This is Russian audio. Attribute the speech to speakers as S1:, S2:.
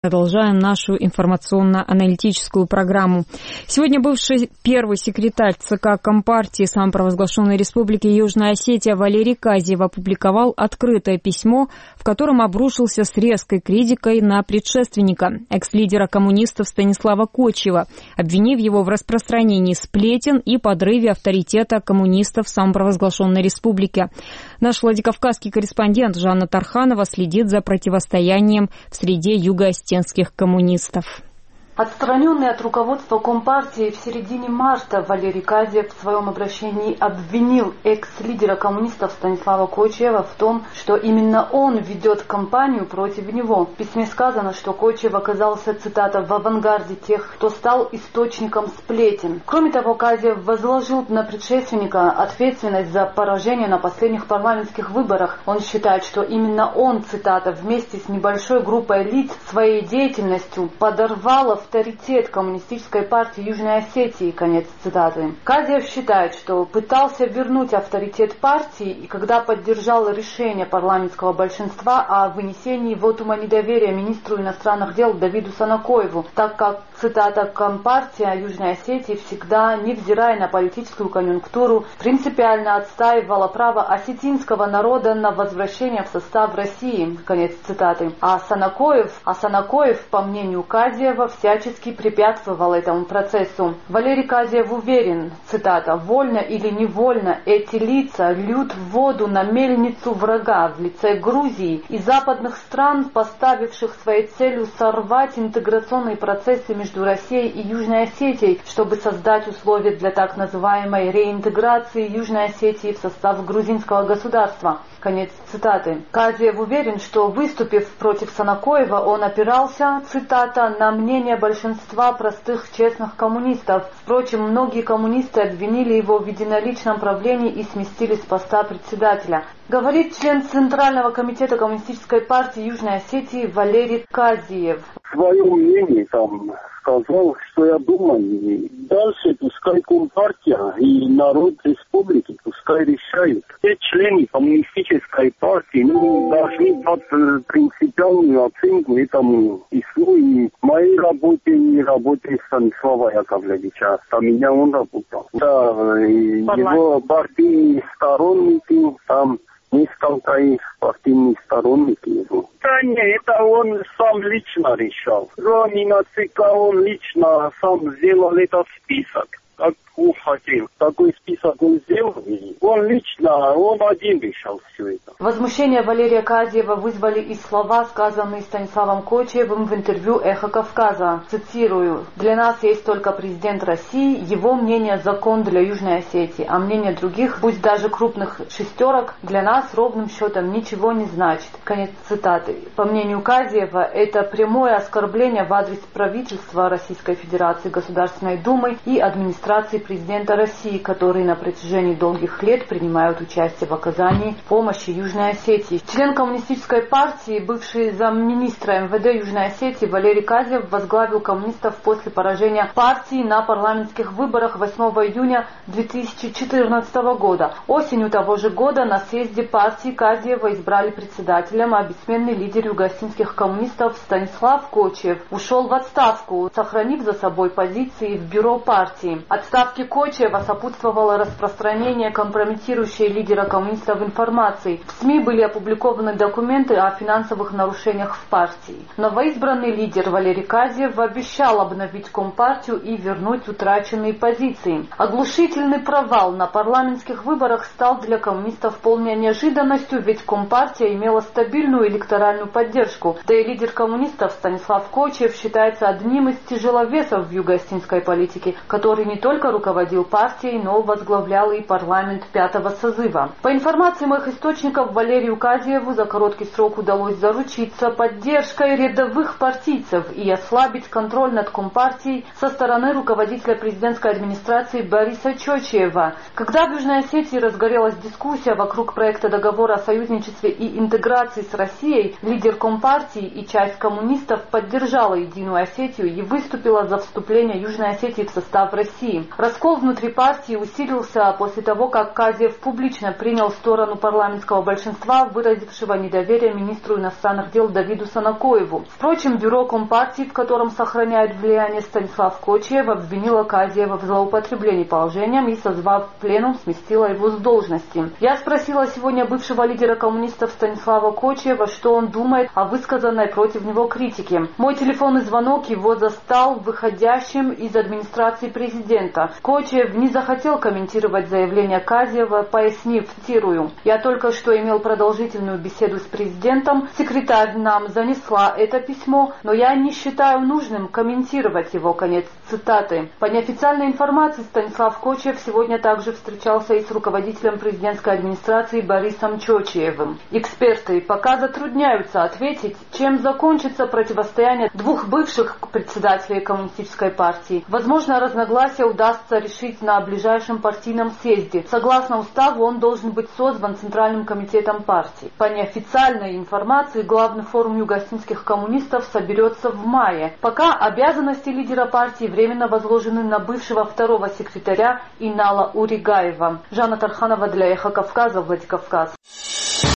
S1: Продолжаем нашу информационно-аналитическую программу. Сегодня бывший первый секретарь ЦК Компартии самопровозглашенной Республики Южная Осетия Валерий Казиев опубликовал открытое письмо, в котором обрушился с резкой критикой на предшественника, экс-лидера коммунистов Станислава Кочиева, обвинив его в распространении сплетен и подрыве авторитета коммунистов самопровозглашенной Республики. Наш владикавказский корреспондент Жанна Тарханова следит за противостоянием в среде юго-осетинских коммунистов.
S2: Отстраненный от руководства Компартии в середине марта Валерий Казиев в своем обращении обвинил экс-лидера коммунистов Станислава Кочиева в том, что именно он ведет кампанию против него. В письме сказано, что Кочиев оказался, цитата, «в авангарде тех, кто стал источником сплетен». Кроме того, Казиев возложил на предшественника ответственность за поражение на последних парламентских выборах. Он считает, что именно он, цитата, «вместе с небольшой группой лиц своей деятельностью подорвал авторитет Коммунистической партии Южной Осетии», конец цитаты. Казиев считает, что пытался вернуть авторитет партии, и когда поддержал решение парламентского большинства о вынесении вотума недоверия министру иностранных дел Давиду Санакоеву, так как, цитата, «Компартия Южной Осетии всегда, невзирая на политическую конъюнктуру, принципиально отстаивала право осетинского народа на возвращение в состав России», конец цитаты. А Санакоев, по мнению Казиева, всячески препятствовал этому процессу. Валерий Казиев уверен, цитата, «вольно или невольно эти лица льют воду на мельницу врага в лице Грузии и западных стран, поставивших своей целью сорвать интеграционные процессы между Россией и Южной Осетией, чтобы создать условия для так называемой реинтеграции Южной Осетии в состав грузинского государства». Конец цитаты. Казиев уверен, что, выступив против Санакоева, он опирался, цитата, «на мнение большинства простых честных коммунистов». Впрочем, многие коммунисты обвинили его в единоличном правлении и сместили с поста председателя. Говорит член Центрального комитета Коммунистической партии Южной Осетии Валерий Казиев.
S3: Свое мнение там сказал, что я думаю. Дальше пускай Компартия и народ республики пускай решают. Все члены Коммунистической партии должны дать принципиальную оценку этому письму и моей работе и работе Станислава Яковлевича. Там меня он работал. Да, его партийные сторонники там. Несколько их партийных сторонников его. Да нет, это он сам лично решал. Кроме ЦК он лично сам сделал этот список. Как он хотел. Такой список он сделал. Он лично, он один решал все это.
S2: Возмущение Валерия Казиева вызвали и слова, сказанные Станиславом Кочиевым в интервью «Эхо Кавказа». Цитирую. «Для нас есть только президент России, его мнение – закон для Южной Осетии, а мнение других, пусть даже крупных шестерок, для нас ровным счетом ничего не значит». Конец цитаты. По мнению Казиева, это прямое оскорбление в адрес правительства Российской Федерации, Государственной Думы и администрации президента России, которые на протяжении долгих лет принимают участие в оказании помощи Южной Осетии. Член Коммунистической партии, бывший замминистра МВД Южной Осетии Валерий Казиев возглавил коммунистов после поражения партии на парламентских выборах 8 июня 2014 года. Осенью того же года на съезде партии Казиева избрали председателем, а бессменный лидер юго-осетинских коммунистов Станислав Кочиев ушел в отставку, сохранив за собой позиции в бюро партии. Отставке Кочиева сопутствовало распространение компрометирующей лидера коммунистов информации. В СМИ были опубликованы документы о финансовых нарушениях в партии. Новоизбранный лидер Валерий Казиев обещал обновить Компартию и вернуть утраченные позиции. Оглушительный провал на парламентских выборах стал для коммунистов полной неожиданностью, ведь Компартия имела стабильную электоральную поддержку. Да и лидер коммунистов Станислав Кочиев считается одним из тяжеловесов в юго-осетинской политике, который не только руководил партией, но возглавлял и парламент 5-го созыва. По информации моих источников, Валерию Казиеву за короткий срок удалось заручиться поддержкой рядовых партийцев и ослабить контроль над Компартией со стороны руководителя президентской администрации Бориса Чочиева. Когда в Южной Осетии разгорелась дискуссия вокруг проекта договора о союзничестве и интеграции с Россией, лидер Компартии и часть коммунистов поддержала Единую Осетию и выступила за вступление Южной Осетии в состав России. Раскол внутри партии усилился после того, как Казиев публично принял сторону парламентского большинства, выразившего недоверие министру иностранных дел Давиду Санакоеву. Впрочем, бюро Компартии, в котором сохраняет влияние Станислав Кочиев, обвинило Казиева в злоупотреблении положением и, созвав пленум, сместило его с должности. Я спросила сегодня бывшего лидера коммунистов Станислава Кочиева, что он думает о высказанной против него критике. Мой телефонный звонок его застал выходящим из администрации президента. Кочиев не захотел комментировать заявление Казиева, пояснив, цитирую: «Я только что имел продолжительную беседу с президентом, секретарь нам занесла это письмо, но я не считаю нужным комментировать его», конец цитаты. По неофициальной информации, Станислав Кочиев сегодня также встречался и с руководителем президентской администрации Борисом Чочиевым. Эксперты пока затрудняются ответить, чем закончится противостояние двух бывших председателей коммунистической партии. Возможно, разногласия удастся решить на ближайшем партийном съезде. Согласно уставу, он должен быть созван Центральным комитетом партии. По неофициальной информации, главный форум югославских коммунистов соберется в мае. Пока обязанности лидера партии временно возложены на бывшего второго секретаря Инала Уригаева. Жанна Тарханова для Эхо Кавказа, Владикавказ.